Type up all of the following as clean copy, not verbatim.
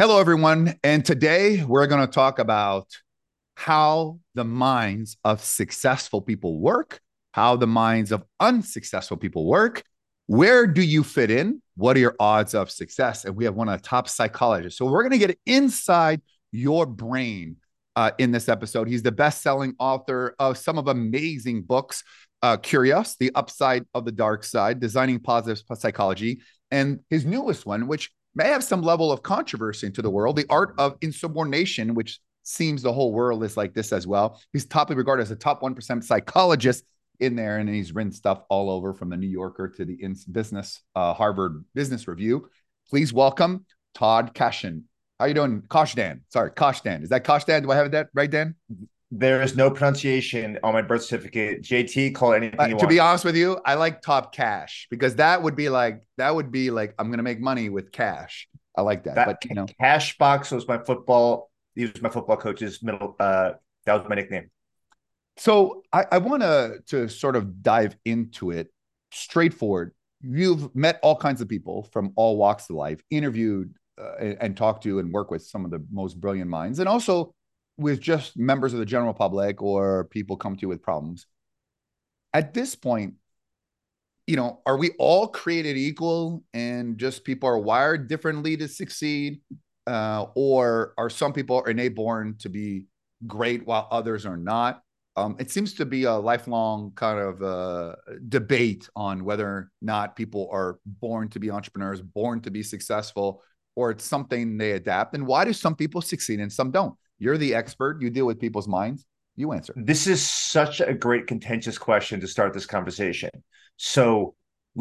Hello, everyone. And today we're going to talk about how the minds of successful people work, how the minds of unsuccessful people work. Where do you fit in? What are your odds of success? And we have one of the top psychologists. So we're going to get inside your brain in this episode. He's the best-selling author of some of amazing books, Curious, The Upside of the Dark Side, Designing Positive Psychology, and his newest one, which may have some level of controversy into the world, The Art of Insubordination, which seems the whole world is like this as well. He's toply regarded as a top 1% psychologist in there, and he's written stuff all over from the New Yorker to the business, Harvard Business Review. Please welcome Todd Kashdan. How you doing? Kashdan. Sorry, Kashdan. Is that Kashdan? Do I have that right, Dan? There is no pronunciation on my birth certificate. JT, call it anything you To be want. honest with you, I like Top Cash because that would be like I'm gonna make money with cash. I like that, but That cash box was my football. He was my football coach's middle. That was my nickname. So I want to sort of dive into it straightforward. You've met all kinds of people from all walks of life, interviewed and talked to and work with some of the most brilliant minds, and also with just members of the general public or people come to you with problems. At this point, are we all created equal and just people are wired differently to succeed? Or are some people innate born to be great while others are not? It seems to be a lifelong kind of debate on whether or not people are born to be entrepreneurs, born to be successful, or it's something they adapt. And why do some people succeed and some don't? You're the expert. You deal with people's minds. You answer. This is such a great contentious question to start this conversation. So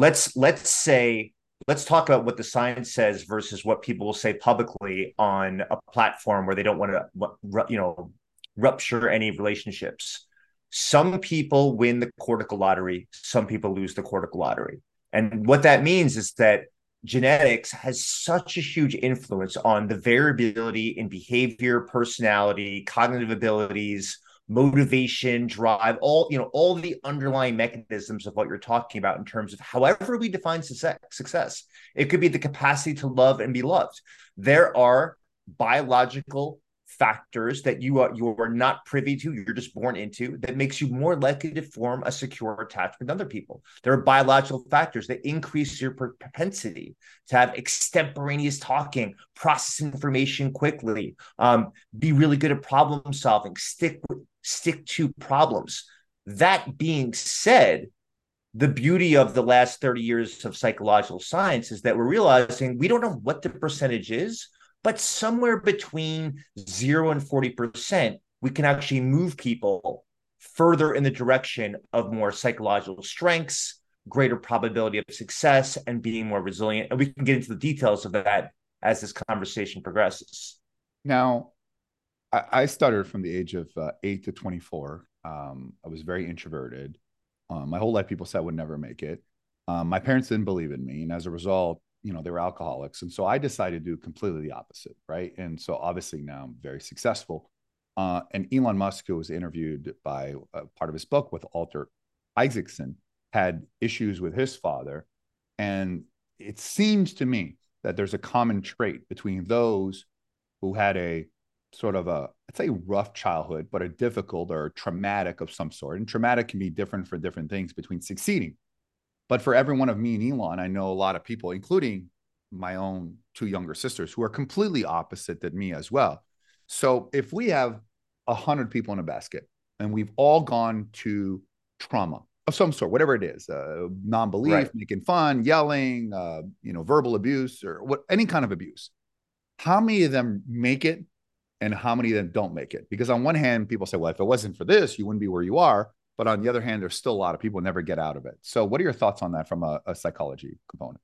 let's talk about what the science says versus what people will say publicly on a platform where they don't want to, rupture any relationships. Some people win the cortical lottery. Some people lose the cortical lottery. And what that means is that genetics has such a huge influence on the variability in behavior, personality, cognitive abilities, motivation, drive, all the underlying mechanisms of what you're talking about in terms of however we define success. It could be the capacity to love and be loved. There are biological factors that you are not privy to, you're just born into, that makes you more likely to form a secure attachment to other people. There are biological factors that increase your propensity to have extemporaneous talking, process information quickly, be really good at problem solving, stick to problems. That being said, the beauty of the last 30 years of psychological science is that we're realizing we don't know what the percentage is, but somewhere between 0 and 40%, we can actually move people further in the direction of more psychological strengths, greater probability of success, and being more resilient. And we can get into the details of that as this conversation progresses. Now, I started from the age of 8 to 24. I was very introverted. My whole life, people said I would never make it. My parents didn't believe in me. And as a result, they were alcoholics. And so I decided to do completely the opposite. Right. And so obviously now I'm very successful. And Elon Musk, who was interviewed by part of his book with Walter Isaacson, had issues with his father. And it seems to me that there's a common trait between those who had a sort of a, I'd say rough childhood, but a difficult or traumatic of some sort. And traumatic can be different for different things between succeeding. But for every one of me and Elon, I know a lot of people, including my own two younger sisters, who are completely opposite than me as well. So if we have 100 people in a basket and we've all gone to trauma of some sort, whatever it is, non-belief, Right. making fun, yelling, verbal abuse, or any kind of abuse, how many of them make it and how many of them don't make it? Because on one hand, people say, well, if it wasn't for this, you wouldn't be where you are. But on the other hand, there's still a lot of people who never get out of it. So what are your thoughts on that from a psychology component?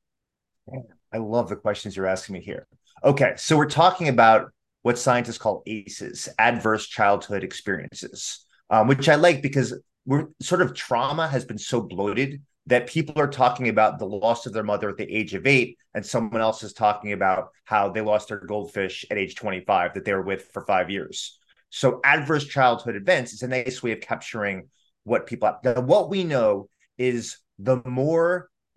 I love the questions you're asking me here. Okay, so we're talking about what scientists call ACEs, adverse childhood experiences, which I like because we're sort of trauma has been so bloated that people are talking about the loss of their mother at the age of 8, and someone else is talking about how they lost their goldfish at age 25 that they were with for 5 years. So adverse childhood events is a nice way of capturing what people have. Now, what we know is the more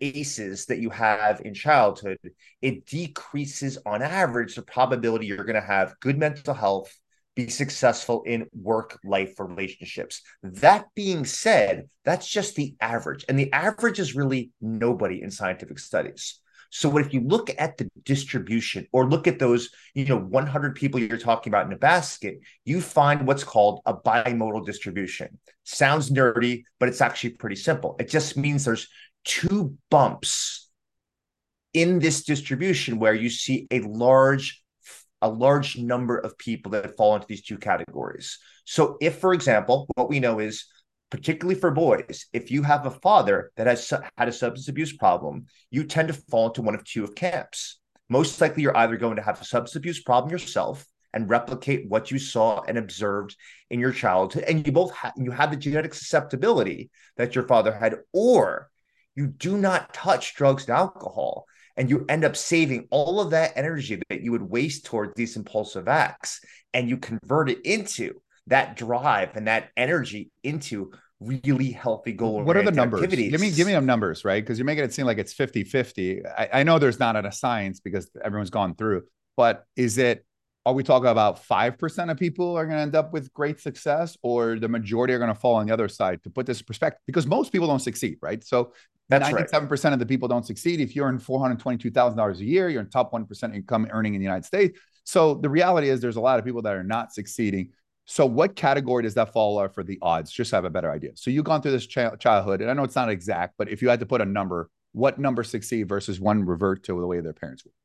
ACEs that you have in childhood, it decreases on average the probability you're going to have good mental health, be successful in work life relationships. That being said, that's just the average. And the average is really nobody in scientific studies. So if you look at the distribution or look at those, 100 people you're talking about in a basket, you find what's called a bimodal distribution. Sounds nerdy, but it's actually pretty simple. It just means there's two bumps in this distribution where you see a large number of people that fall into these two categories. So if, for example, what we know is, particularly for boys, if you have a father that has had a substance abuse problem, you tend to fall into one of two of camps. Most likely, you're either going to have a substance abuse problem yourself and replicate what you saw and observed in your childhood, and you have the genetic susceptibility that your father had, or you do not touch drugs and alcohol, and you end up saving all of that energy that you would waste towards these impulsive acts, and you convert it into that drive and that energy into really healthy goal What are the oriented numbers? activities. Give me them numbers, right? Because you're making it seem like it's 50-50. I know there's not a science because everyone's gone through, but are we talking about 5% of people are going to end up with great success, or the majority are going to fall on the other side? To put this in perspective, because most people don't succeed, right? So That's 97% right. of the people don't succeed. If you're in $422,000 a year, you're in top 1% income earning in the United States. So the reality is there's a lot of people that are not succeeding. So what category does that fall for the odds? Just to have a better idea. So you've gone through this childhood, and I know it's not exact, but if you had to put a number, what number succeed versus one revert to the way their parents were?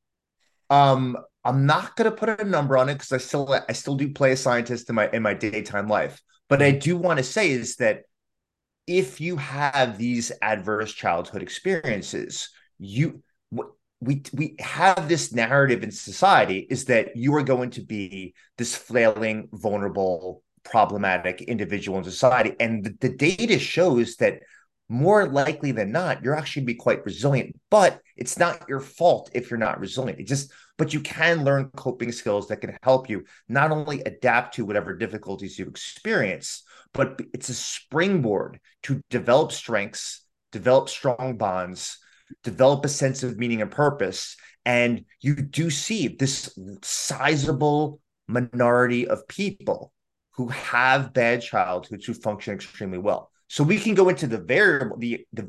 I'm not gonna put a number on it because I still do play a scientist in my daytime life. But I Mhm. do want to say is that if you have these adverse childhood experiences, we have this narrative in society is that you are going to be this flailing, vulnerable, problematic individual in society, and the data shows that more likely than not, you're actually be quite resilient. But it's not your fault if you're not resilient. But you can learn coping skills that can help you not only adapt to whatever difficulties you experience, but it's a springboard to develop strengths, develop strong bonds, develop a sense of meaning and purpose. And you do see this sizable minority of people who have bad childhoods who function extremely well. So we can go into the variable,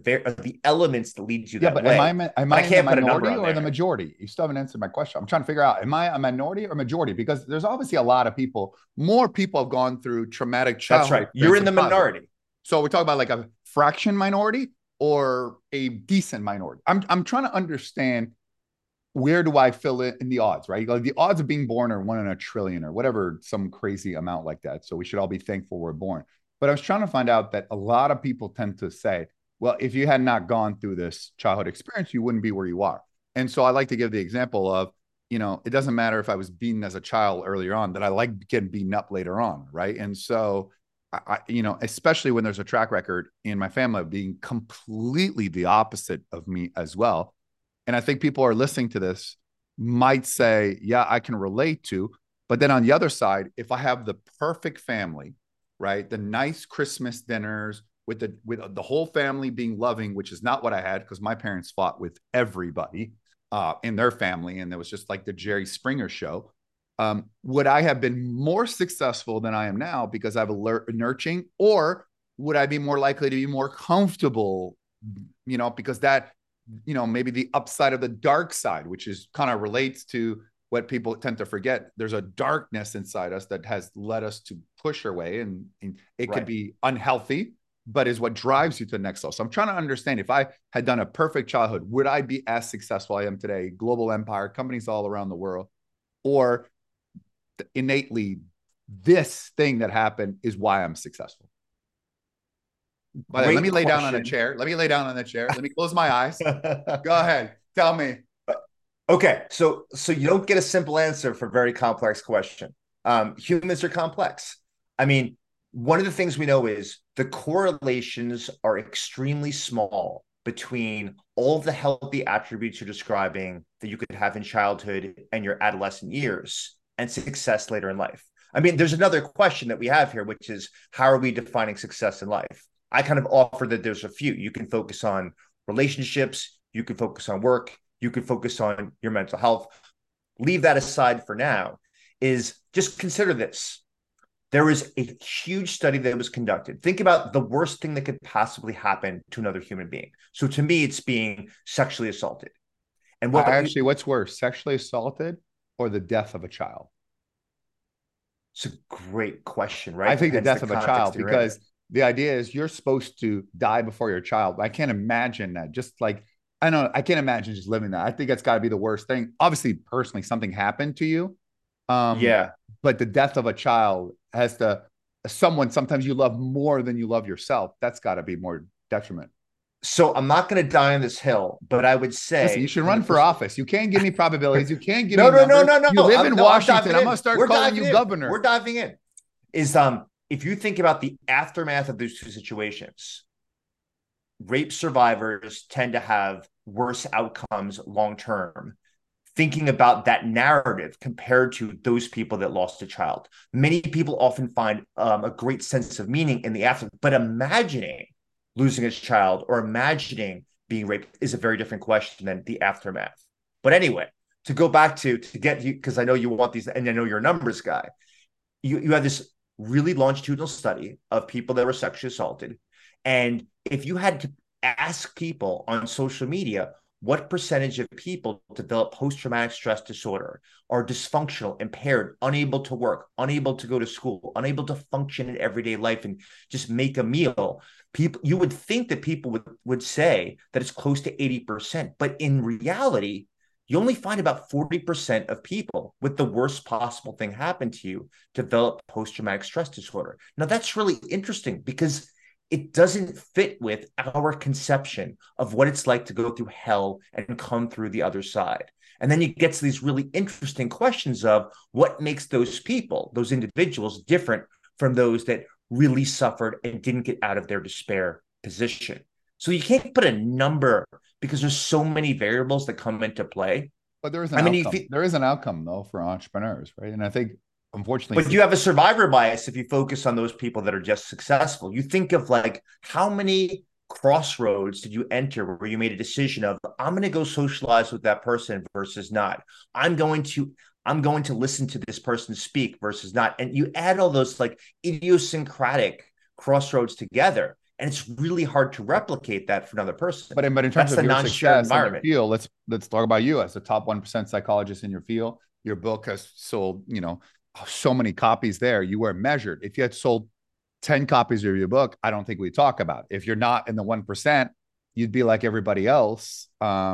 the elements that lead you Yeah, that but way, am but I I in the can't put a number minority on or the there. majority? You still haven't answered my question. I'm trying to figure out, am I a minority or majority? Because there's obviously a lot of people, more people have gone through traumatic That's childhood right. You're experience in than the positive. minority. So we're talking about like a fraction minority or a decent minority. I'm trying to understand, where do I fill it in the odds, right? Like the odds of being born are 1 in a trillion or whatever, some crazy amount like that. So we should all be thankful we're born. But I was trying to find out that a lot of people tend to say, well, if you had not gone through this childhood experience, you wouldn't be where you are. And so I like to give the example of, it doesn't matter if I was beaten as a child earlier on, that I like getting beaten up later on, right? And so especially when there's a track record in my family of being completely the opposite of me as well. And I think people are listening to this might say, yeah, I can relate to. But then on the other side, if I have the perfect family, right, the nice Christmas dinners with the whole family being loving, which is not what I had because my parents fought with everybody in their family, and it was just like the Jerry Springer show. Would I have been more successful than I am now because I have a nurturing, or would I be more likely to be more comfortable? Because that maybe the upside of the dark side, which is kind of relates to what people tend to forget. There's a darkness inside us that has led us to push our way, and it could Right. be unhealthy, but is what drives you to the next level. So I'm trying to understand, if I had done a perfect childhood, would I be as successful I am today? Global empire, companies all around the world, or innately this thing that happened is why I'm successful? By the way, let me Great lay down on a question. chair. Let me lay down on the chair. Let me close my eyes. Go ahead. Tell me. Okay, so you don't get a simple answer for a very complex question. Humans are complex. I mean, one of the things we know is the correlations are extremely small between all of the healthy attributes you're describing that you could have in childhood and your adolescent years and success later in life. I mean, there's another question that we have here, which is how are we defining success in life? I kind of offer that there's a few. You can focus on relationships, You could focus on work. You could focus on your mental health. Leave that aside for now. Is just consider this. There was a huge study that was conducted. Think about the worst thing that could possibly happen to another human being. So to me, it's being sexually assaulted. And I actually, what's worse, sexually assaulted or the death of a child? It's a great question, right? I think the Depends the death of a context child, you're in. because the idea is you're supposed to die before your child. I can't imagine that. Just like, I know, I can't imagine just living that. I think that's got to be the worst thing. Obviously, personally, something happened to you. Um, Yeah. but the death of a child has to, someone sometimes you love more than you love yourself. That's got to be more detriment. So I'm not going to die on this hill, but I would Listen, you say should from the run for office. You can't give me probabilities. You can't give me no, no, no, numbers. no, no. You live in I'm Washington. diving I'm going to in. start We're calling you diving in. governor. We're diving in. Is if you think about the aftermath of those two situations, rape survivors tend to have worse outcomes long term. Thinking about that narrative compared to those people that lost a child, many people often find a great sense of meaning in the after. But imagining losing a child or imagining being raped is a very different question than the aftermath. But anyway, to go back to get you, because I know you want these, and I know you're a numbers guy. You have this really longitudinal study of people that were sexually assaulted, and if you had to ask people on social media what percentage of people develop post-traumatic stress disorder, are dysfunctional, impaired, unable to work, unable to go to school, unable to function in everyday life and just make a meal, people, you would think that people would say that it's close to 80%. But in reality, you only find about 40% of people with the worst possible thing happen to you develop post-traumatic stress disorder. Now, that's really interesting because it doesn't fit with our conception of what it's like to go through hell and come through the other side. And then you get to these really interesting questions of what makes those people, those individuals, different from those that really suffered and didn't get out of their despair position. So you can't put a number because there's so many variables that come into play. But there is an I mean, outcome. There is an outcome though for entrepreneurs, right? And I think, unfortunately, but you have a survivor bias if you focus on those people that are just successful. You think of like how many crossroads did you enter where you made a decision of I'm going to go socialize with that person versus not. I'm going to I'm going to listen to this person speak versus not. And you add all those like idiosyncratic crossroads together. And it's really hard to replicate that for another person. but in terms That's of the your non-shared success in your environment. field, let's talk about you as a top 1% psychologist in your field. Your book has sold, so many copies there. You were measured. If you had sold 10 copies of your book, I don't think we talk about it. If you're not in the 1%, you'd be like everybody else.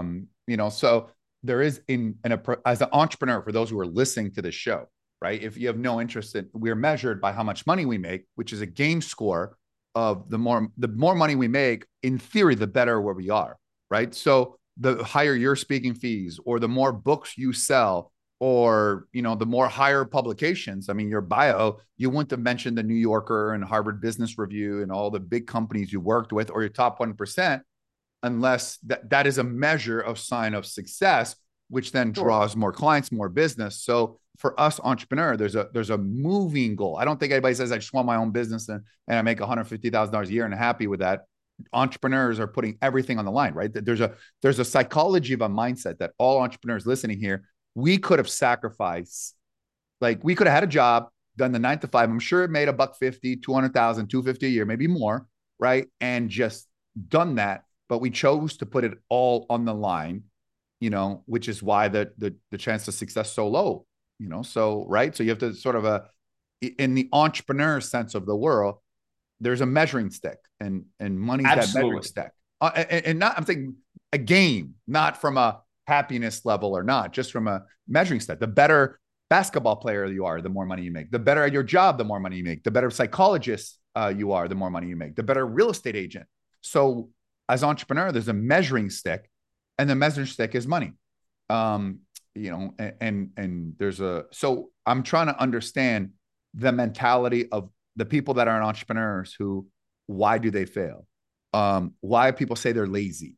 So there is as an entrepreneur, for those who are listening to this show, right? If you have no interest in, we're measured by how much money we make, which is a game score of the more money we make, in theory, the better where we are, right? So the higher your speaking fees, or the more books you sell, or the more higher publications. I mean, your bio, you wouldn't have mentioned the New Yorker and Harvard Business Review and all the big companies you worked with, or your top 1%, unless that is a measure of sign of success, which then Sure. draws more clients, more business. So for us entrepreneur, there's a moving goal. I don't think anybody says I just want my own business and I make $150,000 a year and happy with that. Entrepreneurs are putting everything on the line, right? There's a psychology of a mindset that all entrepreneurs listening here, we could have sacrificed. Like, we could have had a job, done the 9 to 5. I'm sure it made a buck 50, 200,000, 250 a year, maybe more, right? And just done that. But we chose to put it all on the line, which is why the chance of success so low, so, right. So you have to sort of in the entrepreneur sense of the world, there's a measuring stick, and money's that measuring Absolutely. stick. And not, I'm thinking a game, not from a happiness level or not, just from a measuring stick. The better basketball player you are, the more money you make. The better at your job, the more money you make. The better psychologist you are, the more money you make. The better real estate agent. So as entrepreneur, there's a measuring stick, and the measuring stick is money. And there's so I'm trying to understand the mentality of the people that are entrepreneurs who, why do they fail? Why people say they're lazy?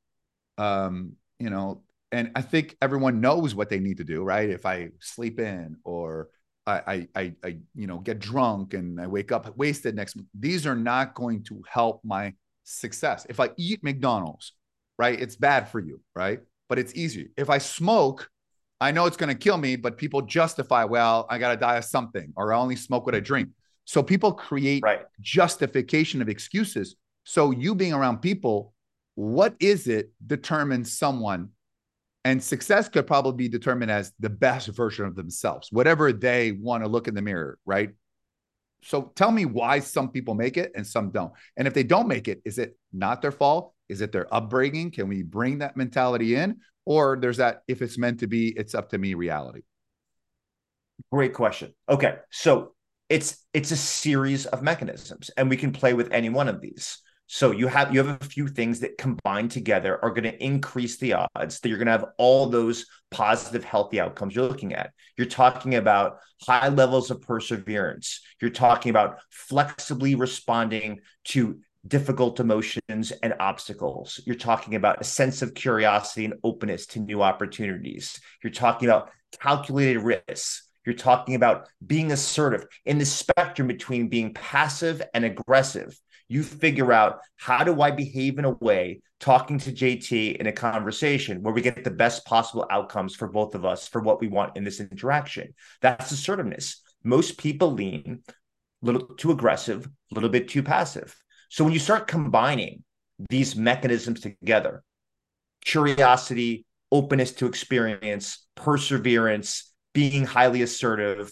And I think everyone knows what they need to do, right? If I sleep in, or I get drunk and I wake up wasted next, these are not going to help my success. If I eat McDonald's right? It's bad for you, right? But it's easy. If I smoke, I know it's going to kill me, but people justify, well, I got to die of something, or I only smoke what I drink. So people create Right. justification of excuses. So you being around people, what is it determines someone, and success could probably be determined as the best version of themselves, whatever they want to look in the mirror, right? So tell me why some people make it and some don't. And if they don't make it, is it not their fault? Is it their upbringing? Can we bring that mentality in? Or there's that, if it's meant to be, it's up to me reality? Great question. Okay, so it's a series of mechanisms, and we can play with any one of these. So you have a few things that combined together are going to increase the odds that you're going to have all those positive, healthy outcomes you're looking at. You're talking about high levels of perseverance. You're talking about flexibly responding to difficult emotions and obstacles. You're talking about a sense of curiosity and openness to new opportunities. You're talking about calculated risks. You're talking about being assertive in the spectrum between being passive and aggressive. You figure out, how do I behave in a way, talking to JT in a conversation where we get the best possible outcomes for both of us for what we want in this interaction. That's assertiveness. Most people lean a little too aggressive, a little bit too passive. So when you start combining these mechanisms together, curiosity, openness to experience, perseverance, being highly assertive,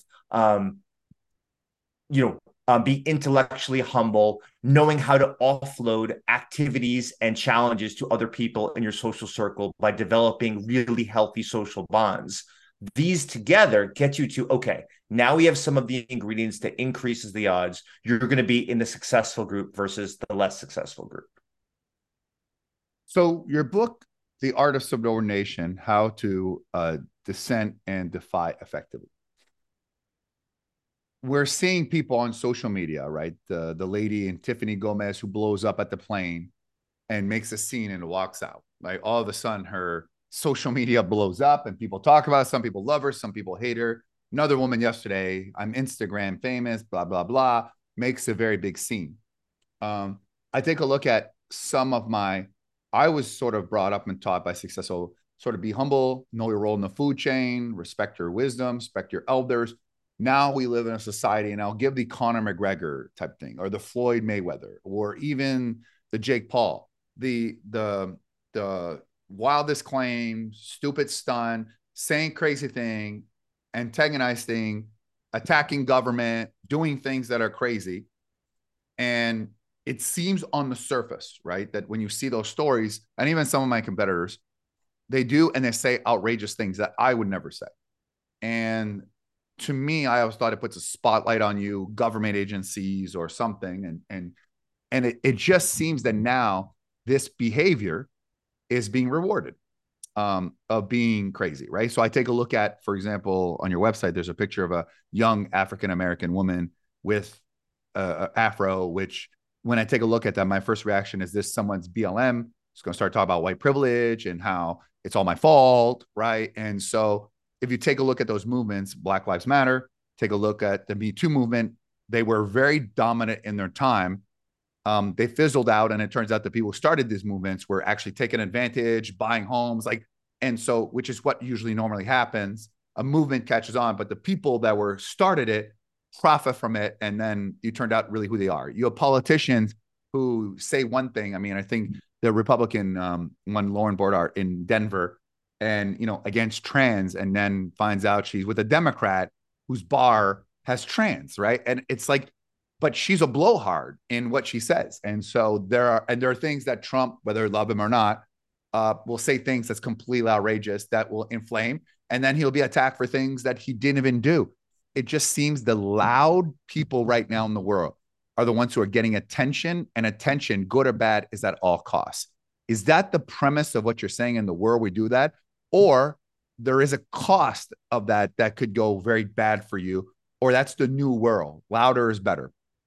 be intellectually humble, knowing how to offload activities and challenges to other people in your social circle by developing really healthy social bonds. These together get you to, okay, now we have some of the ingredients that increases the odds you're going to be in the successful group versus the less successful group. So your book, The Art of Subordination, How to Dissent and Defy Effectively. We're seeing people on social media, right? The lady in Tiffany Gomez who blows up at the plane and makes a scene and walks out. Like all of a sudden, her social media blows up and people talk about it. Some people love her, some people hate her. Another woman yesterday, I'm Instagram famous, blah, blah, blah, makes a very big scene. I take a look at some of my, I was sort of brought up and taught by successful, sort of be humble, know your role in the food chain, respect your wisdom, respect your elders. Now we live in a society, and I'll give the Conor McGregor type thing, or the Floyd Mayweather, or even the Jake Paul, the wildest claim, stupid stunt, saying crazy thing, antagonizing, attacking government, doing things that are crazy. And it seems on the surface, right, that when you see those stories, and even some of my competitors, they do and they say outrageous things that I would never say. And to me, I always thought it puts a spotlight on you, government agencies or something. And it just seems that now this behavior is being rewarded, of being crazy, right? So I take a look at, for example, on your website, there's a picture of a young African-American woman with afro, which when I take a look at that, my first reaction is, this someone's BLM. It's going to start talking about white privilege and how it's all my fault, right? And so if you take a look at those movements, Black Lives Matter, take a look at the Me Too movement, they were very dominant in their time. They fizzled out, and it turns out the people who started these movements were actually taking advantage, buying homes, like, and so, which is what usually normally happens. A movement catches on, but the people that were started it profit from it, and then you turned out really who they are. You have politicians who say one thing. I mean, I think the Republican one, Lauren Boebert in Denver, and against trans, and then finds out she's with a Democrat whose bar has trans, right? And it's like, but she's a blowhard in what she says. And so there are things that Trump, whether love him or not, will say things that's completely outrageous that will inflame, and then he'll be attacked for things that he didn't even do. It just seems the loud people right now in the world are the ones who are getting attention, and attention, good or bad, is at all costs. Is that the premise of what you're saying? In the world we do that, or there is a cost of that could go very bad for you, or that's the new world, louder is better?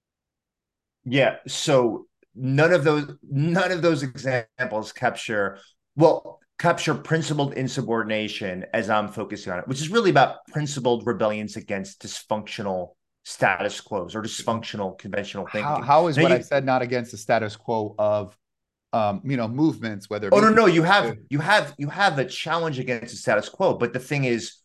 Yeah. So none of those examples capture principled insubordination as I'm focusing on it, which is really about principled rebellions against dysfunctional status quos or dysfunctional conventional thinking. How is Now what I said not against the status quo of movements, whether Oh, no, Me no, Too. you have a challenge against the status quo, but the thing is,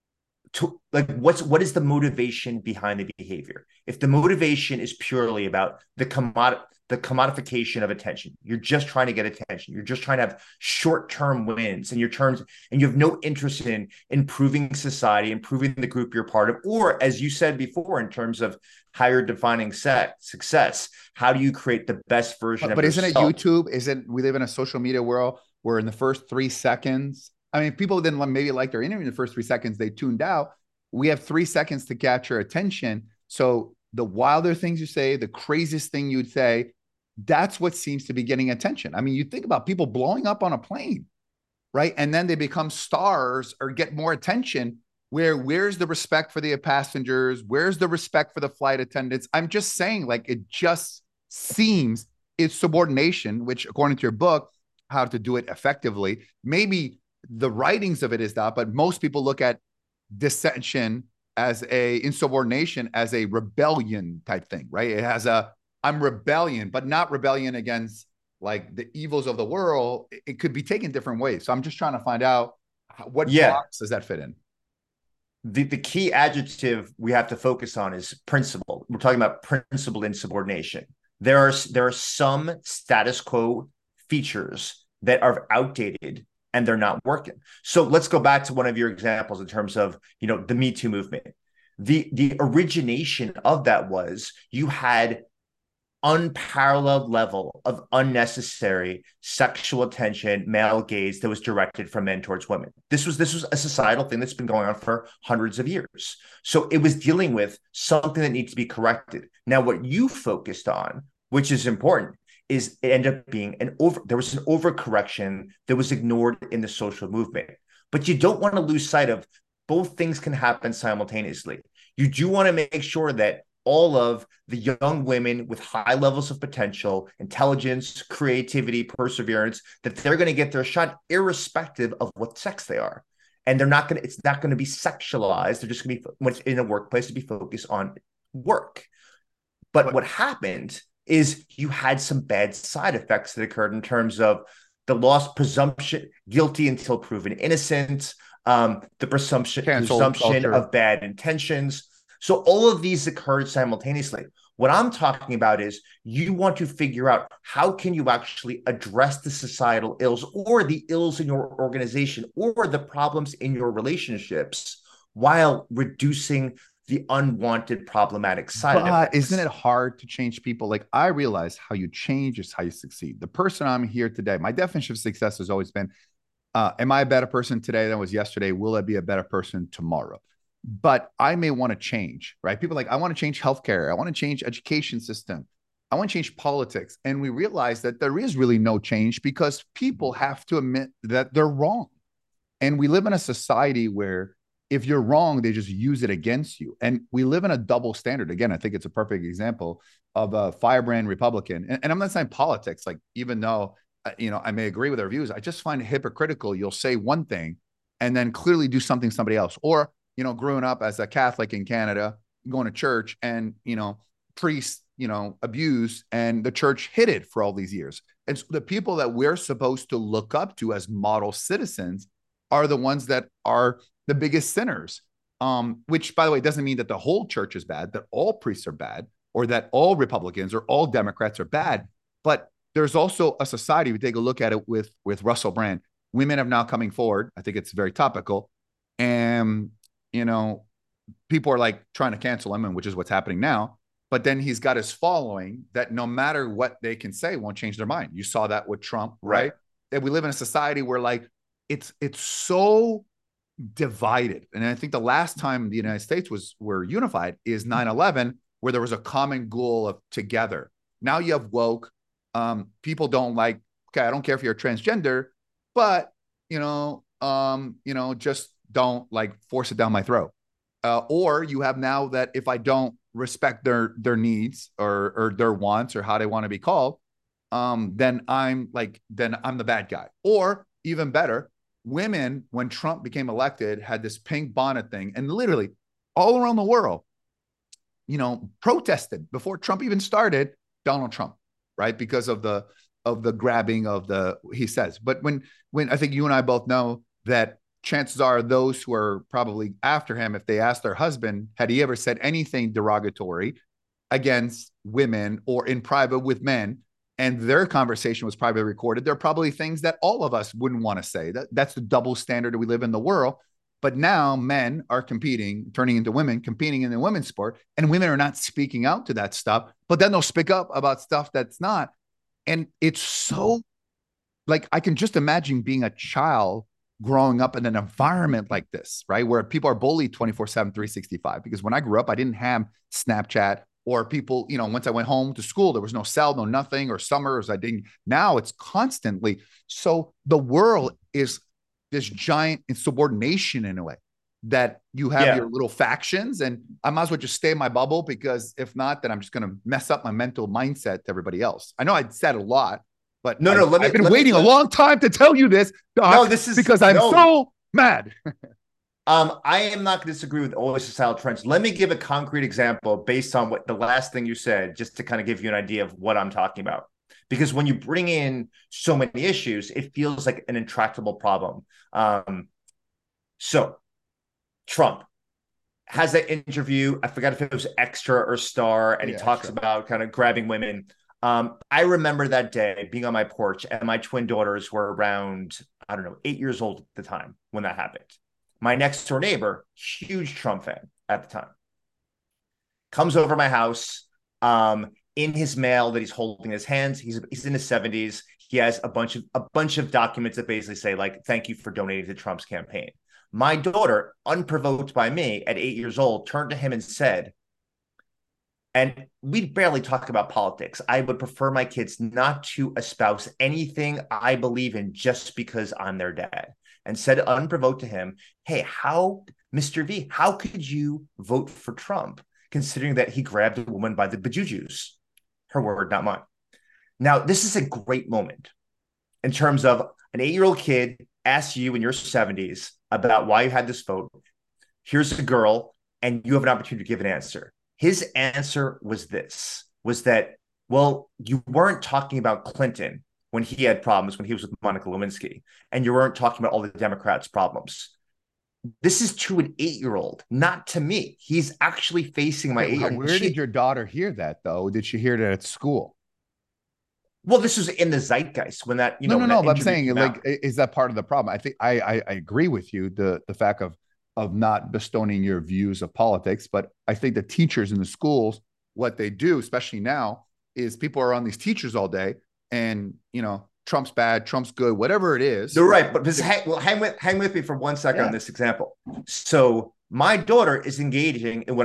to like, what is the motivation behind the behavior? If the motivation is purely about the commodification of attention, you're just trying to get attention, you're just trying to have short-term wins, and you have no interest in improving society, improving the group you're part of, or as you said before, in terms of how you're defining success, how do you create the best version of But isn't it yourself? YouTube? Isn't we live in a social media world where in the first 3 seconds, I mean, people didn't maybe like their interview in the first 3 seconds, they tuned out. We have 3 seconds to catch your attention. So the wilder things you say, the craziest thing you'd say, that's what seems to be getting attention. I mean, you think about people blowing up on a plane, right? And then they become stars or get more attention. Where's the respect for the passengers? Where's the respect for the flight attendants? I'm just saying, like, it just seems it's subordination, which according to your book, how to do it effectively, maybe the writings of it is that, but most people look at dissension as a insubordination as a rebellion type thing, right? It has a I'm rebellion, but not rebellion against like the evils of the world. It could be taken different ways. So I'm just trying to find out what Yeah, box does that fit in? the key adjective we have to focus on is principle. We're talking about principled insubordination. There are some status quo features that are outdated and they're not working. So let's go back to one of your examples in terms of the Me Too movement. The origination of that was you had unparalleled level of unnecessary sexual attention, male gaze that was directed from men towards women. This was a societal thing that's been going on for hundreds of years. So it was dealing with something that needs to be corrected. Now, what you focused on, which is important, is it ended up being there was an overcorrection that was ignored in the social movement. But you don't want to lose sight of both things can happen simultaneously. You do want to make sure that all of the young women with high levels of potential, intelligence, creativity, perseverance, that they're going to get their shot irrespective of what sex they are. And it's not going to be sexualized. They're just going to be, when it's in a workplace, to be focused on work. But what happened is you had some bad side effects that occurred in terms of the lost presumption, guilty until proven innocent, the Cancel presumption culture. of bad intentions. So all of these occurred simultaneously. What I'm talking about is you want to figure out how can you actually address the societal ills or the ills in your organization or the problems in your relationships while reducing the unwanted problematic side But isn't it effects. hard to change people? Like I realize how you change is how you succeed. The person I'm here today, my definition of success has always been, am I a better person today than I was yesterday? Will I be a better person tomorrow? But I may want to change, right? People are like, I want to change healthcare. I want to change education system. I want to change politics. And we realize that there is really no change because people have to admit that they're wrong. And we live in a society where if you're wrong, they just use it against you. And we live in a double standard. Again, I think it's a perfect example of a firebrand Republican. And I'm not saying politics, like, even though, I may agree with their views, I just find it hypocritical. You'll say one thing and then clearly do something somebody else. Or, growing up as a Catholic in Canada, going to church and, priests, abuse and the church hid it for all these years. And so the people that we're supposed to look up to as model citizens are the ones that are the biggest sinners. Which, by the way, doesn't mean that the whole church is bad, that all priests are bad, or that all Republicans or all Democrats are bad. But there's also a society. We take a look at it with Russell Brand. Women have now coming forward. I think it's very topical, and people are like trying to cancel him, and which is what's happening now. But then he's got his following that no matter what they can say won't change their mind. You saw that with Trump, Right. right? That we live in a society where like it's so divided. And I think the last time the United States were unified is 9/11, where there was a common goal of together. Now you have woke. People don't like, okay, I don't care if you're transgender, but just don't like force it down my throat. Or you have now that if I don't respect their needs or their wants or how they want to be called, then I'm the bad guy. Or even better, women, when Trump became elected, had this pink bonnet thing, and literally all around the world, protested before Trump even started Donald Trump, right? Because of the of the grabbing of the, he says. But when I think you and I both know that chances are those who are probably after him, if they ask their husband, had he ever said anything derogatory against women or in private with men, and their conversation was privately recorded, there are probably things that all of us wouldn't want to say. That's the double standard that we live in the world. But now men are competing, turning into women, competing in the women's sport, and women are not speaking out to that stuff, but then they'll speak up about stuff that's not. And it's so, like, I can just imagine being a child growing up in an environment like this, right? Where people are bullied 24/7, 365. Because when I grew up, I didn't have Snapchat, or people, once I went home to school, there was no cell, no nothing, or summers. I didn't. Now it's constantly. So the world is this giant insubordination in a way that you have Yeah. your little factions, and I might as well just stay in my bubble, because if not, then I'm just going to mess up my mental mindset to everybody else. I know I'd said a lot, but No, no. I've been waiting a long time to tell you this, Doc, No, this is because I'm no. so mad. I am not going to disagree with always societal trends. Let me give a concrete example based on what the last thing you said, just to kind of give you an idea of what I'm talking about. Because when you bring in so many issues, it feels like an intractable problem. So Trump has that interview. I forgot if it was Extra or Star, and he talks about kind of grabbing women. I remember that day being on my porch, and my twin daughters were around, I don't know, 8 years old at the time when that happened. My next door neighbor, huge Trump fan at the time, comes over my house. In his mail that he's holding in his hands, he's in his 70s. He has a bunch of documents that basically say, like, thank you for donating to Trump's campaign. My daughter, unprovoked by me at 8 years old, turned to him and said, and we barely talk about politics, I would prefer my kids not to espouse anything I believe in just because I'm their dad, and said unprovoked to him, hey, Mr. V, how could you vote for Trump considering that he grabbed a woman by the bejujus? Her word, not mine. Now, this is a great moment in terms of an 8-year-old kid asks you in your 70s about why you had this vote. Here's a girl, and you have an opportunity to give an answer. His answer was that, well, you weren't talking about Clinton when he had problems, when he was with Monica Lewinsky, and you weren't talking about all the Democrats' problems. This is to an 8-year-old, not to me. He's actually facing my 8-year-old. Where did your daughter hear that, though? Did she hear it at school? Well, this was in the zeitgeist when that, no. But I'm saying, like, is that part of the problem? I think I agree with you, the fact of not bestowing your views of politics, but I think the teachers in the schools, what they do, especially now, is people are on these teachers all day, and Trump's bad, Trump's good, whatever it is. You're right, but hang with me for 1 second on this example. So my daughter is engaging in what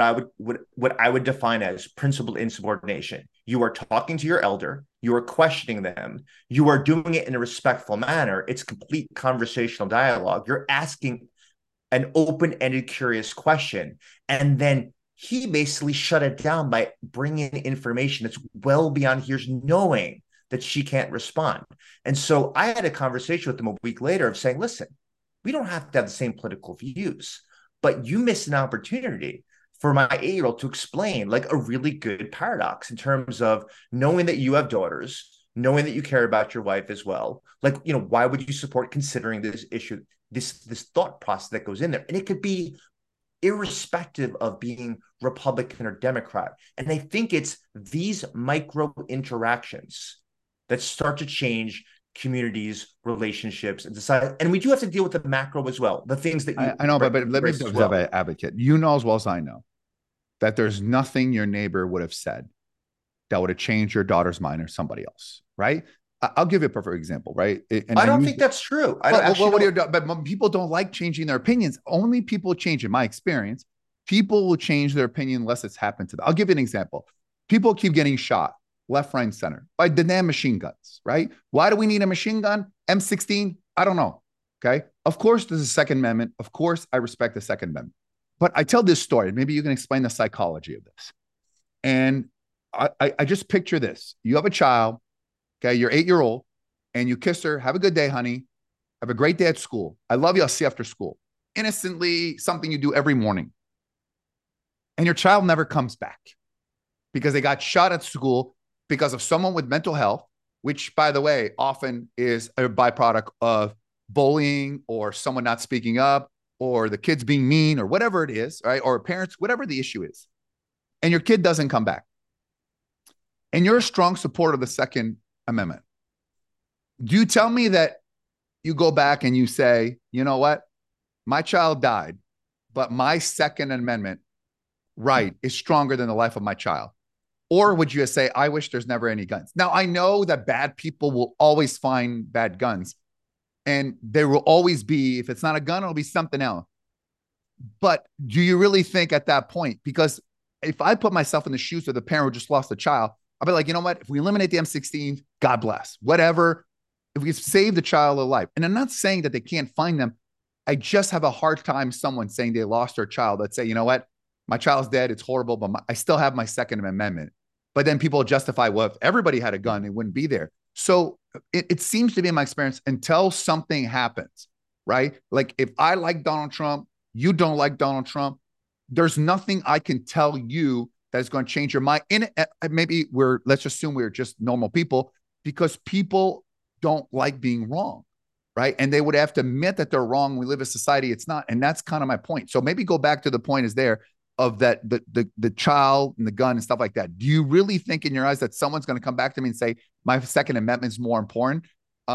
I would define as principled insubordination. You are talking to your elder, you are questioning them, you are doing it in a respectful manner. It's complete conversational dialogue. You're asking an open-ended, curious question, and then he basically shut it down by bringing in information that's well beyond his knowing that she can't respond. And so I had a conversation with them a week later of saying, listen, we don't have to have the same political views, but you missed an opportunity for my 8-year-old to explain, like, a really good paradox in terms of knowing that you have daughters, knowing that you care about your wife as well. Like, why would you support considering this issue, this thought process that goes in there? And it could be irrespective of being Republican or Democrat. And I think it's these micro interactions that start to change communities, relationships, and society. And we do have to deal with the macro as well. The things that I know, but let me be an advocate. You know as well as I know that there's nothing your neighbor would have said that would have changed your daughter's mind or somebody else, right? I'll give you a perfect example, right? And I don't think that's true. But people don't like changing their opinions. Only people change, in my experience. People will change their opinion unless it's happened to them. I'll give you an example. People keep getting shot left, right, and center by the damn machine guns, right? Why do we need a machine gun? M16? I don't know. Okay. Of course, there's a Second Amendment. Of course, I respect the Second Amendment. But I tell this story. Maybe you can explain the psychology of this. And I just picture this. You have a child, okay, you're 8-year-old, and you kiss her. Have a good day, honey. Have a great day at school. I love you. I'll see you after school. Innocently, something you do every morning. And your child never comes back because they got shot at school because of someone with mental health which, by the way, often is a byproduct of bullying or someone not speaking up or the kids being mean or whatever it is, right? Or parents, whatever the issue is, and your kid doesn't come back, and you're a strong supporter of the Second Amendment, do you tell me that you go back and you say, you know what? My child died, but my Second Amendment right is stronger than the life of my child? Or would you say, I wish there's never any guns? Now, I know that bad people will always find bad guns, and there will always be, if it's not a gun, it'll be something else. But do you really think at that point? Because if I put myself in the shoes of the parent who just lost a child, I'll be like, you know what? If we eliminate the M16, God bless, whatever. If we save the child alive, and I'm not saying that they can't find them. I just have a hard time someone saying they lost their child. Let's say, you know what? My child's dead. It's horrible, but I still have my Second Amendment. But then people justify, well, if everybody had a gun, it wouldn't be there. So it seems to be in my experience until something happens, right? Like if I like Donald Trump, you don't like Donald Trump, there's nothing I can tell you that's going to change your mind. Maybe let's assume we're just normal people, because people don't like being wrong, right? And they would have to admit that they're wrong. We live in a society it's not. And that's kind of my point. So maybe go back to the point is there of that the child and the gun and stuff like that. Do you really think in your eyes that someone's going to come back to me and say my Second Amendment is more important,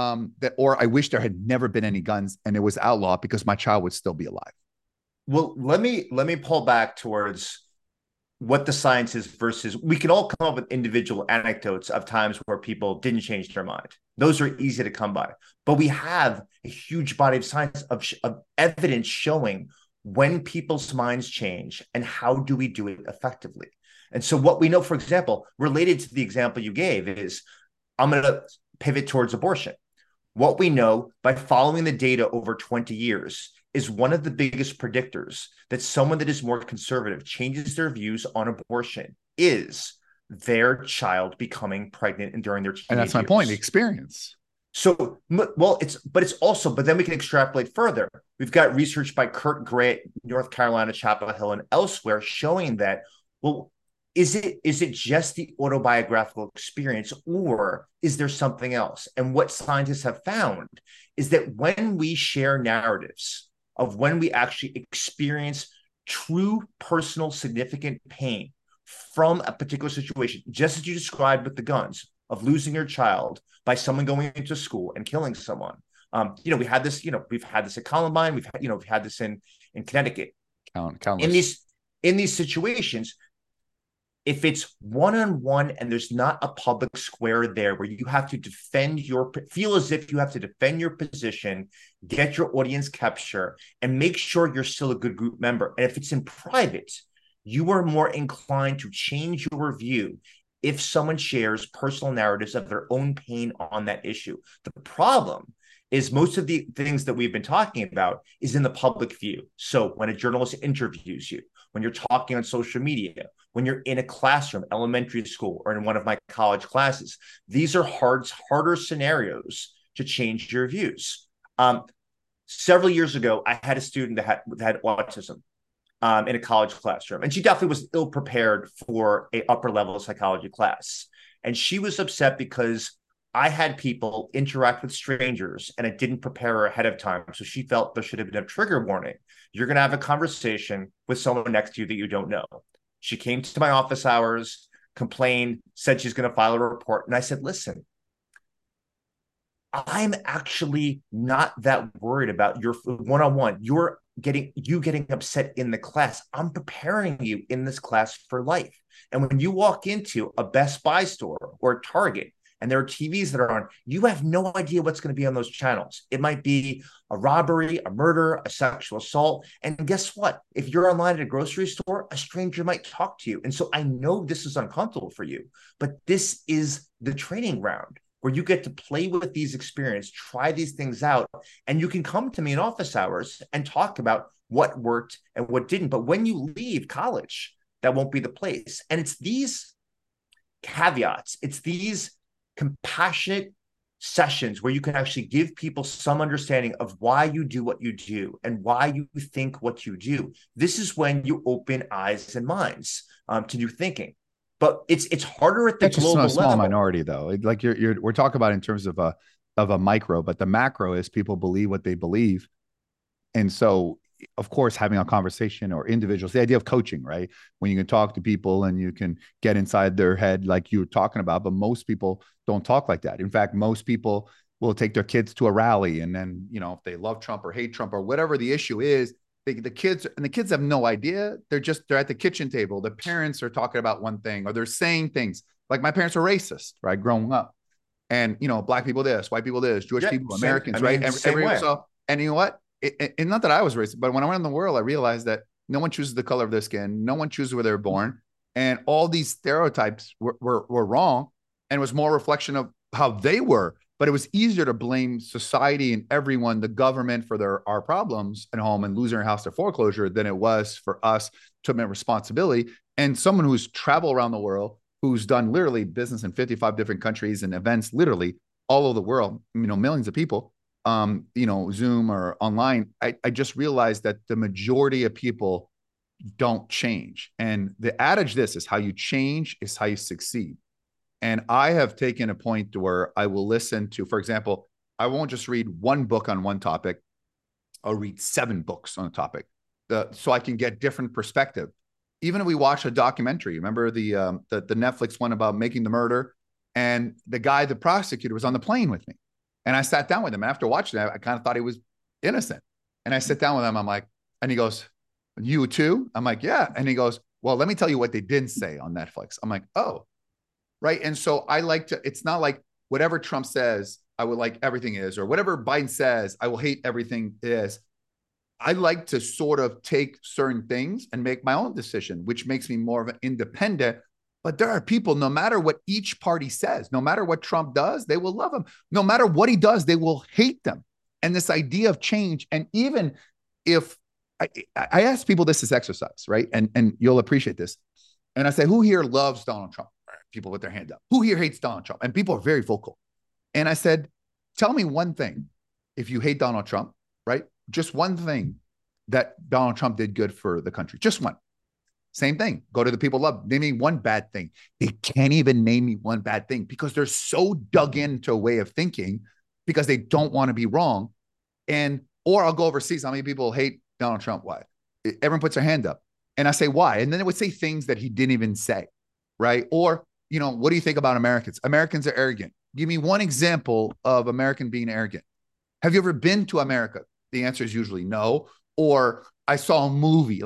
or I wish there had never been any guns and it was outlawed because my child would still be alive? Well, let me pull back towards what the science is versus we can all come up with individual anecdotes of times where people didn't change their mind. Those are easy to come by, but we have a huge body of science of evidence showing when people's minds change and how do we do it effectively. And so what we know, for example, related to the example you gave is, I'm going to pivot towards abortion. What we know by following the data over 20 years is one of the biggest predictors that someone that is more conservative changes their views on abortion is their child becoming pregnant and during their teenage And that's my years. point, experience. So, well, but then we can extrapolate further. We've got research by Kurt Gray, North Carolina, Chapel Hill, and elsewhere showing that, well, is it just the autobiographical experience, or is there something else? And what scientists have found is that when we share narratives of when we actually experience true personal significant pain from a particular situation, just as you described with the guns, of losing your child by someone going into school and killing someone. We had this, we've had this at Columbine, we've had this in Connecticut. Countless. In these situations, if it's one-on-one and there's not a public square there where you have to feel as if you have to defend your position, get your audience capture, and make sure you're still a good group member. And if it's in private, you are more inclined to change your view if someone shares personal narratives of their own pain on that issue. The problem is most of the things that we've been talking about is in the public view. So when a journalist interviews you, when you're talking on social media, when you're in a classroom, elementary school, or in one of my college classes, these are harder scenarios to change your views. Several years ago, I had a student that had autism in a college classroom, and she definitely was ill prepared for a upper level psychology class. And she was upset because I had people interact with strangers and I didn't prepare her ahead of time. So she felt there should have been a trigger warning. You're going to have a conversation with someone next to you that you don't know. She came to my office hours, complained, said she's going to file a report. And I said, listen, I'm actually not that worried about your one-on-one. You're getting upset in the class. I'm preparing you in this class for life. And when you walk into a Best Buy store or a Target, and there are TVs that are on, you have no idea what's going to be on those channels. It might be a robbery, a murder, a sexual assault. And guess what? If you're online at a grocery store, a stranger might talk to you. And so I know this is uncomfortable for you, but this is the training ground where you get to play with these experiences, try these things out, and you can come to me in office hours and talk about what worked and what didn't. But when you leave college, that won't be the place. And it's these caveats, it's these compassionate sessions where you can actually give people some understanding of why you do what you do and why you think what you do. This is when you open eyes and minds to new thinking. but it's harder at the That's just a global small level. minority, though. Like we're talking about in terms of a micro, but the macro is people believe what they believe, and so of course having a conversation or individuals, the idea of coaching, right? When you can talk to people and you can get inside their head, like you were talking about, but most people don't talk like that. In fact, most people will take their kids to a rally, and then if they love Trump or hate Trump or whatever the issue is, the kids have no idea. They're at the kitchen table. The parents are talking about one thing, or they're saying things like my parents are racist, right? Growing up, and black people this, white people this, Jewish Yeah, people, same. I Americans, right? mean, And same way. and you know what? And not that I was racist, but when I went in the world, I realized that no one chooses the color of their skin, no one chooses where they're born, and all these stereotypes were wrong, and it was more a reflection of how they were. But it was easier to blame society and everyone, the government, for our problems at home and losing our house to foreclosure than it was for us to admit responsibility. And someone who's traveled around the world, who's done literally business in 55 different countries and events literally all over the world, millions of people, Zoom or online, I just realized that the majority of people don't change. And the adage this is how you change is how you succeed. And I have taken a point to where I will listen to, for example, I won't just read one book on one topic. I'll read 7 books on a topic, so I can get different perspective. Even if we watch a documentary, remember the Netflix one about making the murder, and the prosecutor, was on the plane with me, and I sat down with him. And after watching that, I kind of thought he was innocent, and I sit down with him. I'm like, and he goes, "You too?" I'm like, "Yeah," and he goes, "Well, let me tell you what they didn't say on Netflix." I'm like, "Oh, right." And so I like to. It's not like whatever Trump says, I would like everything is, or whatever Biden says, I will hate everything is. I like to sort of take certain things and make my own decision, which makes me more of an independent. But there are people, no matter what each party says, no matter what Trump does, they will love him. No matter what he does, they will hate them. And this idea of change, and even if I ask people this as exercise, right? And you'll appreciate this. And I say, who here loves Donald Trump? People with their hand up. Who here hates Donald Trump? And people are very vocal. And I said, tell me one thing if you hate Donald Trump, right? Just one thing that Donald Trump did good for the country. Just one. Same thing. Go to the people love. Name me one bad thing. They can't even name me one bad thing because they're so dug into a way of thinking because they don't want to be wrong. Or I'll go overseas. How many people hate Donald Trump? Why? Everyone puts their hand up. And I say, why? And then it would say things that he didn't even say, right? Or, what do you think about Americans? Americans are arrogant. Give me one example of American being arrogant. Have you ever been to America? The answer is usually no. Or I saw a movie.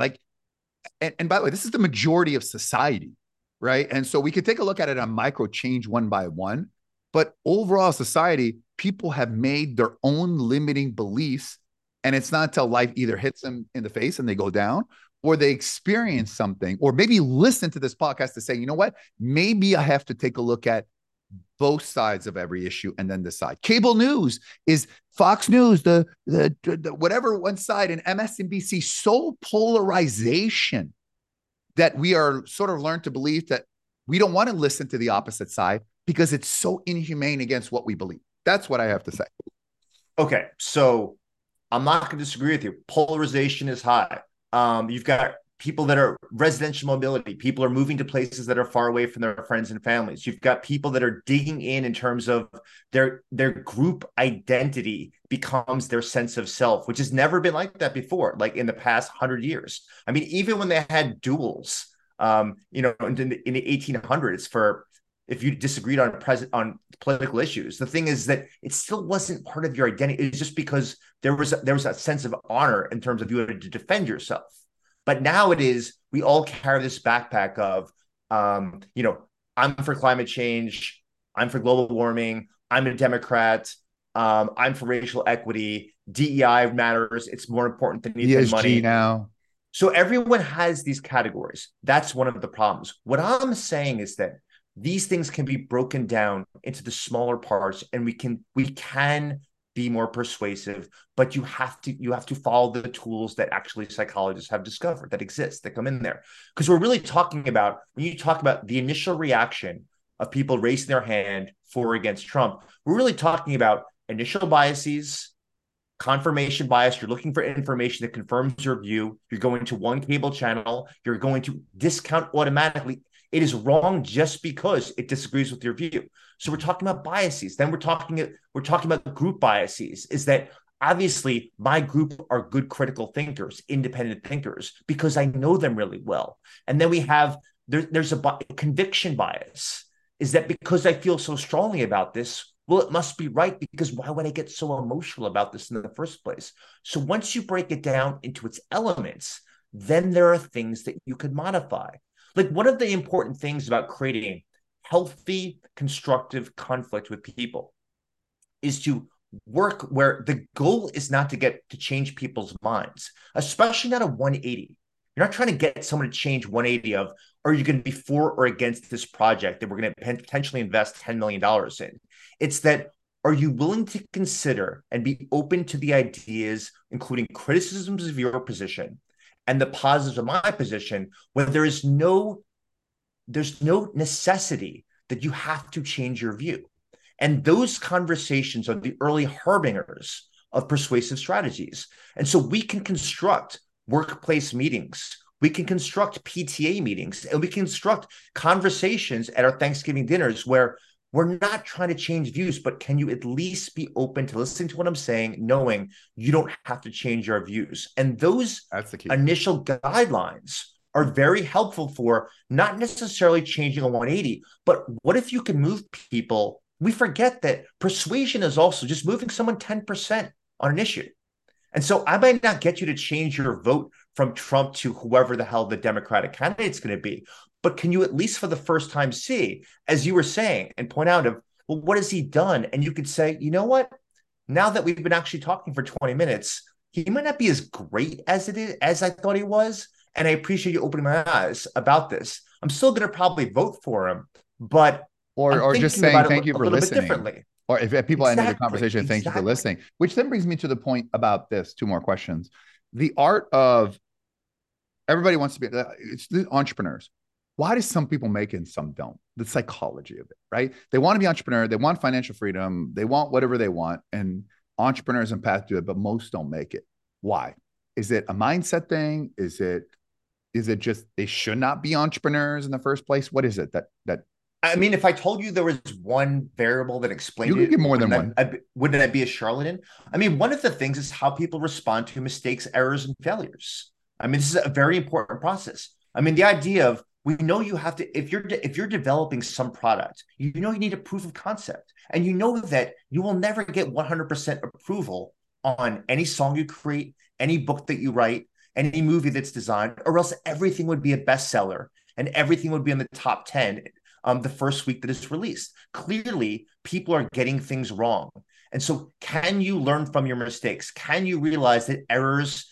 And by the way, this is the majority of society, right? And so we could take a look at it on micro change one by one. But overall society, people have made their own limiting beliefs. And it's not until life either hits them in the face and they go down, or they experience something, or maybe listen to this podcast to say, you know what, maybe I have to take a look at both sides of every issue and then decide. Cable news is Fox News, the whatever one side, and MSNBC, so polarization that we are sort of learned to believe that we don't want to listen to the opposite side because it's so inhumane against what we believe. That's what I have to say. Okay, so I'm not going to disagree with you. Polarization is high. You've got people that are residential mobility. People are moving to places that are far away from their friends and families. You've got people that are digging in terms of their group identity becomes their sense of self, which has never been like that before, like in the past 100 years. I mean, even when they had duels, in the 1800s, for if you disagreed on political issues, the thing is that it still wasn't part of your identity. It's just because there was a sense of honor in terms of you had to defend yourself. But now it is, we all carry this backpack of, I'm for climate change. I'm for global warming. I'm a Democrat. I'm for racial equity. DEI matters. It's more important than anything ESG money. now. So everyone has these categories. That's one of the problems. What I'm saying is that these things can be broken down into the smaller parts, and we can be more persuasive, but you have to follow the tools that actually psychologists have discovered that exist, that come in there. Because we're really talking about, when you talk about the initial reaction of people raising their hand for or against Trump, we're really talking about initial biases, confirmation bias. You're looking for information that confirms your view. You're going to one cable channel. You're going to discount automatically. It is wrong just because it disagrees with your view. So we're talking about biases. Then we're talking about group biases. Is that obviously my group are good critical thinkers, independent thinkers, because I know them really well. And then we have there's a conviction bias. Is that because I feel so strongly about this, well, it must be right, because why would I get so emotional about this in the first place? So once you break it down into its elements, then there are things that you could modify. Like, one of the important things about creating healthy, constructive conflict with people is to work where the goal is not to get to change people's minds, especially not a 180. You're not trying to get someone to change 180 of, are you going to be for or against this project that we're going to potentially invest $10 million in? It's that, are you willing to consider and be open to the ideas, including criticisms of your position and the positives of my position, when there's no necessity that you have to change your view? And those conversations are the early harbingers of persuasive strategies. And so we can construct workplace meetings, we can construct PTA meetings, and we can construct conversations at our Thanksgiving dinners where we're not trying to change views, but can you at least be open to listening to what I'm saying, knowing you don't have to change your views? And those initial guidelines are very helpful for not necessarily changing a 180, but what if you can move people? We forget that persuasion is also just moving someone 10% on an issue. And so I might not get you to change your vote from Trump to whoever the hell the Democratic candidate's going to be, but can you at least for the first time see, as you were saying, and point out of, well, what has he done? And you could say, you know what? Now that we've been actually talking for 20 minutes, he might not be as great as I thought he was. And I appreciate you opening my eyes about this. I'm still going to probably vote for him, but or just saying thank you for listening. Or if people end the conversation, thank you for listening. Which then brings me to the point about this. Two more questions. The art of everybody wants to be, it's the entrepreneurs. Why do some people make it and some don't? The psychology of it, right? They want to be entrepreneur. They want financial freedom. They want whatever they want. And entrepreneurs and path do it, but most don't make it. Why? Is it a mindset thing? Is it just they should not be entrepreneurs in the first place? What is it that I mean, if I told you there was one variable that explained it, you can get more than one. Wouldn't I be a charlatan? I mean, one of the things is how people respond to mistakes, errors, and failures. I mean, this is a very important process. I mean, the idea of, we know you have to, if you're developing some product, you know you need a proof of concept, and you know that you will never get 100% approval on any song you create, any book that you write, any movie that's designed, or else everything would be a bestseller and everything would be in the top 10 the first week that it's released. Clearly, people are getting things wrong. And so can you learn from your mistakes? Can you realize that errors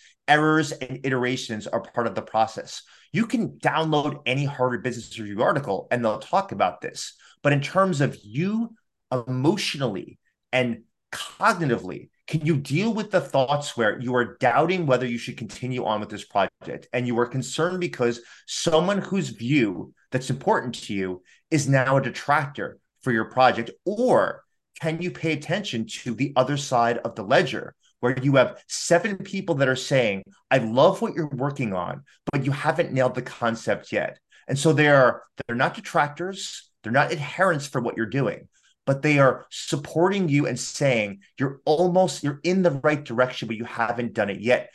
and iterations are part of the process? You can download any Harvard Business Review article and they'll talk about this. But in terms of you emotionally and cognitively, can you deal with the thoughts where you are doubting whether you should continue on with this project, and you are concerned because someone whose view that's important to you is now a detractor for your project? Or can you pay attention to the other side of the ledger, where you have 7 people that are saying, I love what you're working on, but you haven't nailed the concept yet. And so they're not detractors, they're not adherents for what you're doing, but they are supporting you and saying you're in the right direction, but you haven't done it yet.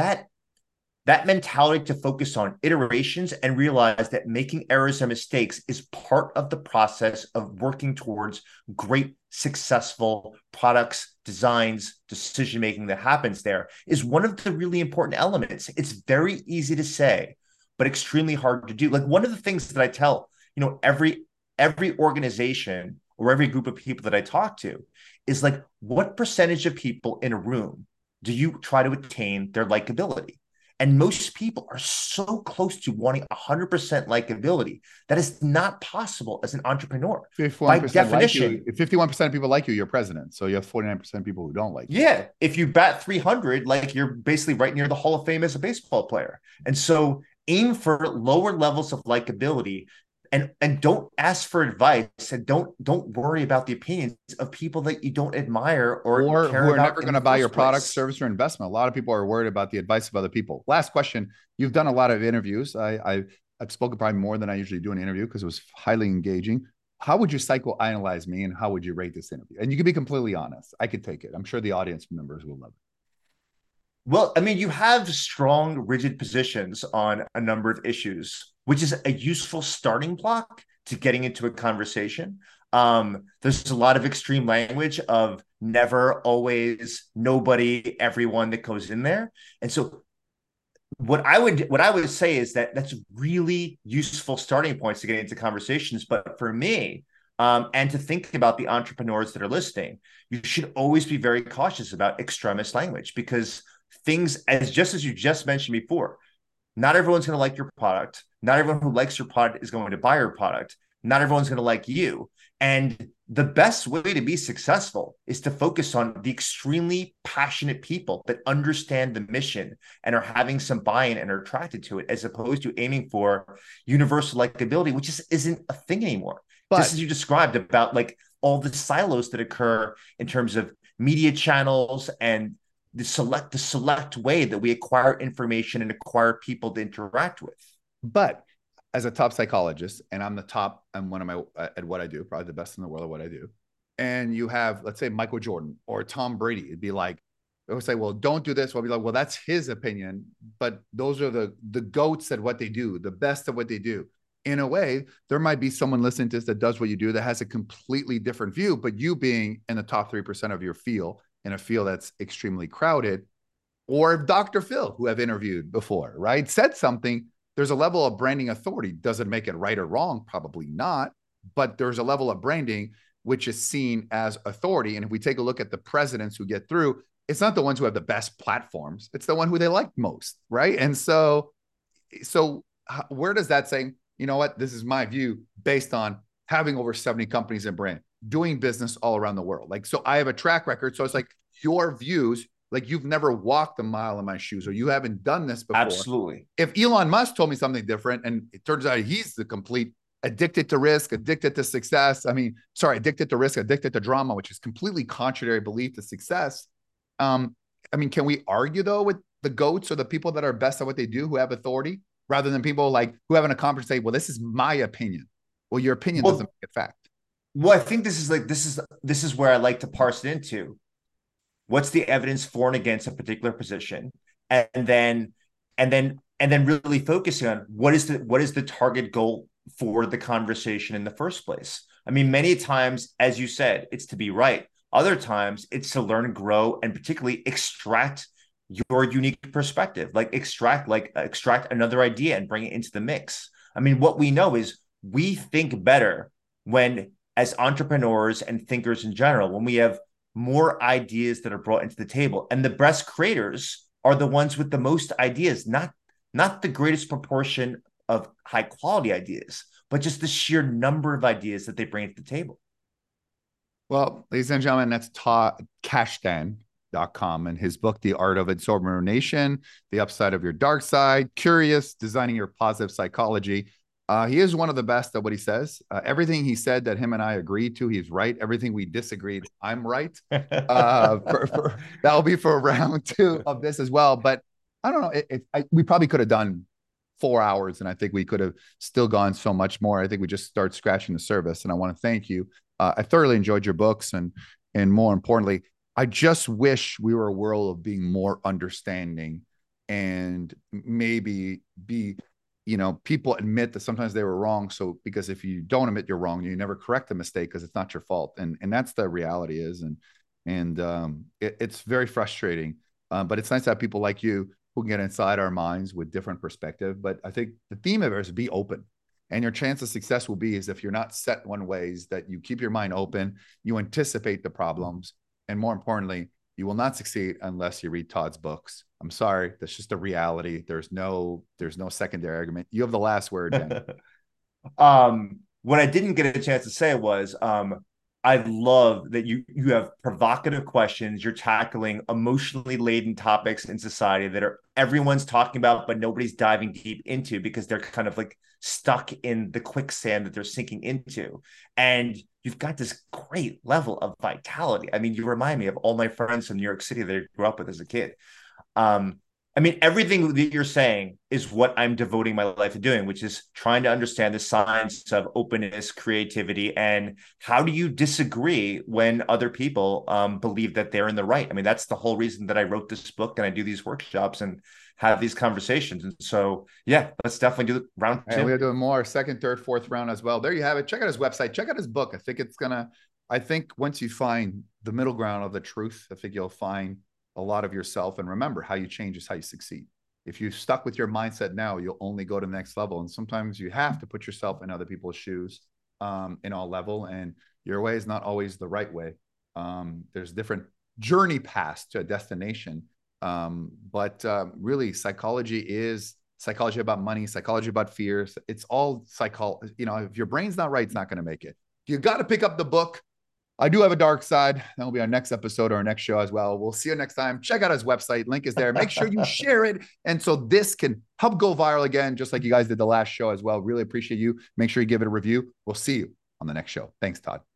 That mentality to focus on iterations and realize that making errors and mistakes is part of the process of working towards great, successful products, designs, decision-making that happens there is one of the really important elements. It's very easy to say, but extremely hard to do. Like, one of the things that I tell, every organization or every group of people that I talk to is like, what percentage of people in a room do you try to attain their likability? And most people are so close to wanting 100% likability that is not possible as an entrepreneur. By definition, like, if 51% of people like you, you're president. So you have 49% of people who don't like you. Yeah. If you bat 300, like, you're basically right near the Hall of Fame as a baseball player. And so aim for lower levels of likability and don't ask for advice, and don't worry about the opinions of people that you don't admire or or care who are about never in going the to buy your first product, place. service, or investment. A lot of people are worried about the advice of other people. Last question. You've done a lot of interviews. I've spoken probably more than I usually do in an interview because it was highly engaging. How would you psychoanalyze me and how would you rate this interview? And you can be completely honest. I could take it. I'm sure the audience members will love it. Well, I mean, you have strong, rigid positions on a number of issues, which is a useful starting block to getting into a conversation. There's a lot of extreme language of never, always, nobody, everyone that goes in there. And so what I would say is that that's really useful starting points to get into conversations. But for me, and to think about the entrepreneurs that are listening, you should always be very cautious about extremist language because things, as just as you just mentioned before, not everyone's going to like your product. Not everyone who likes your product is going to buy your product. Not everyone's going to like you. And the best way to be successful is to focus on the extremely passionate people that understand the mission and are having some buy-in and are attracted to it, as opposed to aiming for universal likability, which just isn't a thing anymore. Just But as you described about like all the silos that occur in terms of media channels and the select way that we acquire information and acquire people to interact with. but as a top psychologist, and I'm the top, I'm one of my at what I do, probably the best in the world at what I do. And you have, let's say, Michael Jordan or Tom Brady. It'd be like, they would say, well, don't do this. I'll be like, well, that's his opinion, but those are the goats at what they do, the best at what they do. In a way, there might be someone listening to this that does what you do that has a completely different view, but you being in the top 3% of your field in a field that's extremely crowded, or Dr. Phil, who I've interviewed before, right, said something, there's a level of branding authority. Does it make it right or wrong? Probably not. But there's a level of branding which is seen as authority. And if we take a look at the presidents who get through, it's not the ones who have the best platforms. It's the one who they like most, right? And so where does that say, you know what, this is my view based on having over 70 companies in brand, doing business all around the world. Like, so I have a track record. So it's like your views, like you've never walked a mile in my shoes or you haven't done this before. Absolutely. If Elon Musk told me something different and it turns out he's the complete addicted to risk, addicted to success. I mean, sorry, addicted to risk, addicted to drama, which is completely contrary belief to success. Um, I mean, can we argue though with the goats or the people that are best at what they do who have authority rather than people like who have an accomplishment say, well, this is my opinion. Well, your opinion doesn't Well, make it fact. well, I think this is where I like to parse it into. What's the evidence for and against a particular position, and then really focusing on what is the target goal for the conversation in the first place. I mean, many times, as you said, it's to be right. Other times it's to learn, grow, and particularly extract your unique perspective, like extract another idea and bring it into the mix. I mean, what we know is we think better when, as entrepreneurs and thinkers in general, when we have more ideas that are brought into the table. And the best creators are the ones with the most ideas, not the greatest proportion of high quality ideas, but just the sheer number of ideas that they bring to the table. Well, ladies and gentlemen, that's Todd Kashdan.com and his book, The Art of Insubordination, The Upside of Your Dark Side, Curious, Designing Your Positive Psychology. He is one of the best at what he says. Everything he said that him and I agreed to, he's right. Everything we disagreed, I'm right. That'll be for round two of this as well. But I don't know. We probably could have done 4 hours, and I think we could have still gone so much more. I think we just start scratching the surface. And I want to thank you. I thoroughly enjoyed your books, and more importantly, I just wish we were a world of being more understanding and maybe be, people admit that sometimes they were wrong. So, because if you don't admit you're wrong, you never correct the mistake because it's not your fault. And that's the reality is. It's very frustrating. But it's nice to have people like you who can get inside our minds with different perspective. But I think the theme of it is be open. And your chance of success will be is if you're not set one ways, that you keep your mind open, you anticipate the problems, and more importantly, you will not succeed unless you read Todd's books. I'm sorry, that's just a reality. There's no secondary argument. You have the last word, Dan. What I didn't get a chance to say was I love that you have provocative questions. You're tackling emotionally laden topics in society that are everyone's talking about, but nobody's diving deep into because they're kind of like stuck in the quicksand that they're sinking into. And you've got this great level of vitality. I mean, you remind me of all my friends from New York City that I grew up with as a kid. Um, I mean, everything that you're saying is what I'm devoting my life to doing, which is trying to understand the science of openness, creativity, and how do you disagree when other people believe that they're in the right? I mean, that's the whole reason that I wrote this book and I do these workshops and have these conversations. And so, yeah, let's definitely do round And we two. are doing more second, third, fourth round as well. There you have it. Check out his website. Check out his book. I think once you find the middle ground of the truth, I think you'll find a lot of yourself. And remember, how you change is how you succeed. If you stuck with your mindset now, you'll only go to the next level. And sometimes you have to put yourself in other people's shoes in all level. And your way is not always the right way. There's different journey paths to a destination. But really, psychology about money, psychology about fears. It's all psychology. You know, if your brain's not right, it's not going to make it. You got to pick up the book. I do have a dark side. That will be our next episode or our next show as well. We'll see you next time. Check out his website. Link is there. Make sure you share it. And so this can help go viral again, just like you guys did the last show as well. Really appreciate you. Make sure you give it a review. We'll see you on the next show. Thanks, Todd.